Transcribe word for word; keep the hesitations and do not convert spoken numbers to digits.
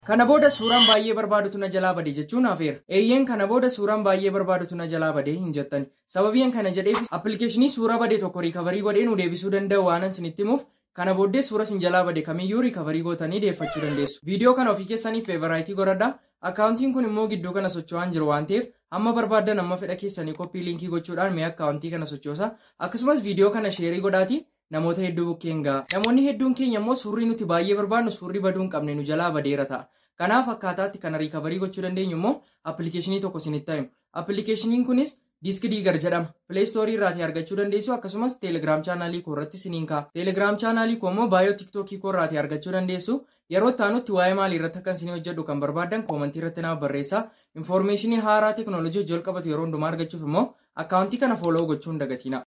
Kana booda suuraan baay'ee barbaadutu na jalaa bade jechuun hafeera. Eeyyeen kana booda suuraan baay'ee barbaadutu na jalaa bade hin jettan. Sababiin kana jedheef appilikeeshinii suuraa badee tokko riikavarii godhee nu deebisuu danda'u waan isinitti himuuf kana booddee suura sin jalaa bade kamiyyuu riikavarii gootanii deeffachuu dandeessu. Viidiyoo kana ofii keessanii feevaraayitii godhadhaa. Akkaawuntiin kun immoo gidduu kana socho'aan jiru waan ta'eef amma barbaadan amma fedha keessanii koppii liinkii gochuudhaan mee akkaawuntii kana sochoosa. Akkasumas viidiyoo kana sheerii godhaatii namoota hedduu bukkeen ga'a. Namoonni hedduun keenya immoo suurri nuti baay'ee barbaadnu suurri baduu hin qabne nu jalaa badeera ta'a. Kanaaf akkaataatti kana riikavarii gochuu dandeenyu immoo appilikeeshinii tokko isinitti himu. Appilikeeshiniin kunis Disk Digger jedhama. Play Store irraatii argachuu dandeessu akkasumas Telegram chaanaalii koo irratti isiniin kaa'a. Telegram chaanaalii koo immoo baay'oo TikTokii koo irraatii argachuu dandeessu. Yeroo taanutti waa'ee maalii irratti akka isin hojjedhu kan barbaadan koomentii irratti naaf barreessaa. Infoormeeshinii haaraa teekinooloojii hojii ol qabatu yeroo hundumaa argachuuf immoo akkaawuntii kana fooloo gochuu hin dagatina.